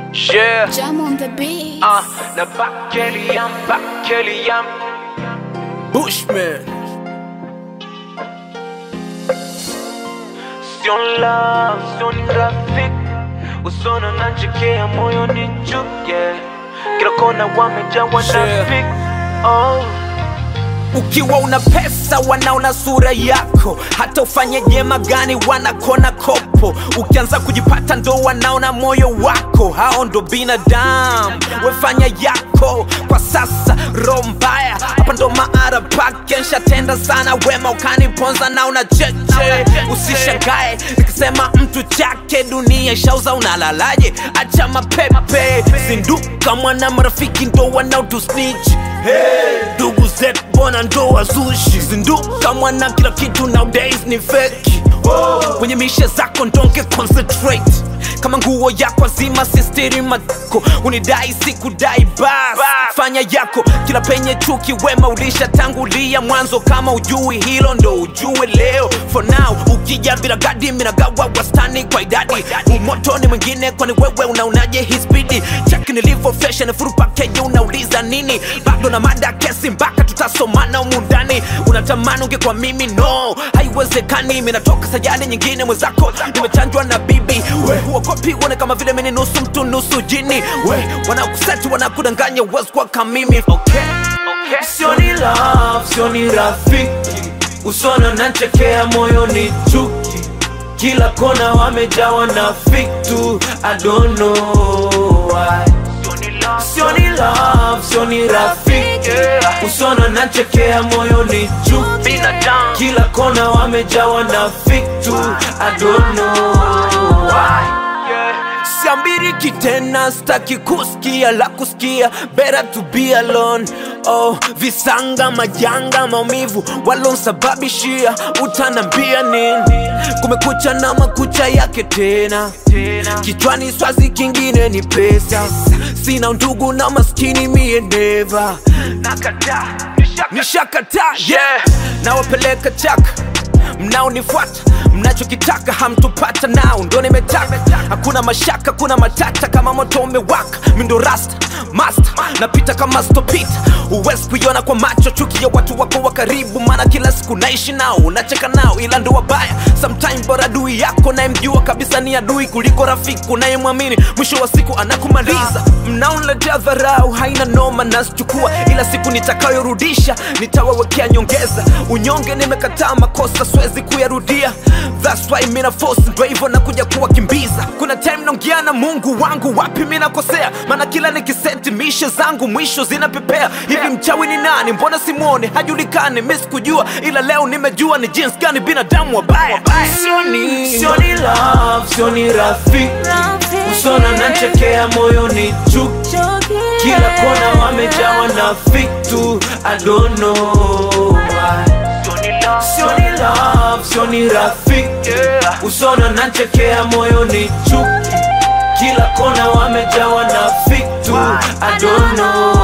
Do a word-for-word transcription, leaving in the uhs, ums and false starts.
Yeah. Jam on the beat. Uh, na Bakeliam, Bakeliam. Bushman. Sion love, sion graphic. Usona nanchekea moyo ni chuke. Kila kona wamejawa na fik. Oh. Ukiwa una pesa wanaona sura yako, hata ufanye jema gani wanakona kopo. Ukianza kujipata ndo wanaona moyo wako, hao ndo binadamu. Wefanya yako kwa sasa, roho mbaya hapa ndo maara pake. Nshatenda sana wema ukaniponza na una cheche. Usishangae nikisema mtu chake dunia shauza, unalalaje? Acha mapepe, zinduka mwana, marafiki ndo wanautu snitch. Hey, ndugu zetu bona ndo wazushi. Zinduka mwana, kila kitu nowadays ni fake. Kwenye mishe zako ndonge concentrate. Kama nguo yako zima sistiri matako. Unidai siku dai bas, fanya yako kila penye chuki. Wema ulisha tangulia mwanzo, kama ujui hilo ndo ujue leo. For now ukija bila gadi minagawa wastani kwa idadi. Umoto ni mwingine kwani wewe unaonaje hii speedi? Check nilivyo fashion full package, unauliza nini? Bado na mada kesi mpaka tutasomana umundani. Unatamani unge kwa mimi, no haiwezekani. Mimi natoka sayani nyingine, mwenzako nimechanjwa na bibi. We huwa kopi wane kama vile mimi nusu mtu nusu jini. We wanakuseti wanakudanganya uwezi kwa kama mimi. Okay, okay. Sioni love, sioni rafiki. Usona nanchekea moyo ni chuki. Kila kona wamejawa na fiktu. I don't know why. Sioni love, sioni rafiki. Usona nanchekea moyo ni chuki. Kila kona wamejawa na fiktu. I don't know why. Siambiriki tena, staki kusikia la kusikia. Better to be alone. Oh, visanga, majanga, maumivu walonsababishia. Utanambia nini? Kumekucha na makucha yake tena. Kichwani swazi kingine ni pesa. Sina undugu na maskini mie never. Nakata, nishakata, yeah. Nawapeleka chaka, mnaonifuata mnachokitaka hamtupata, nao ndo nimetaka. Hakuna mashaka, kuna matata, kama moto umewaka. Mindo rasta, master, napita kama stopita. Uwezi kuiona kwa macho chuki ya watu wako wa karibu, maana kila siku naishi nao, unacheka nao ila ndo wabaya. Sometimes bora adui yako na mjua kabisa ni adui kuliko rafiki unayemwamini, mwisho wa siku anakumaliza. Mnaonletea dharau, haina noma nasichukua, ila siku nitakayorudisha nitawawekea nyongeza. Unyonge nimekataa, makosa siwezi kuyarudia. That's why mina force, ndo hivyo nakuja kuwakimbiza. Kuna time naongea na Mungu wangu, wapi mina kosea? Maana kila nikiseti mishe zangu mwisho zinapepea. Hivi mchawi ni nani? Mbona simuone? Hajulikani, mimi sikujua, ila leo nimejua ni jinsi gani binadamu wabaya. Sioni, sioni love, sioni rafiki. Usona nanchekea moyo ni chuki. Kila kona wamejawa na fiktu. I don't know why. Sioni love, sioni rafiki. Usona nanchekea moyo ni chuki. Kila kona wamejawa na fiktu. I don't know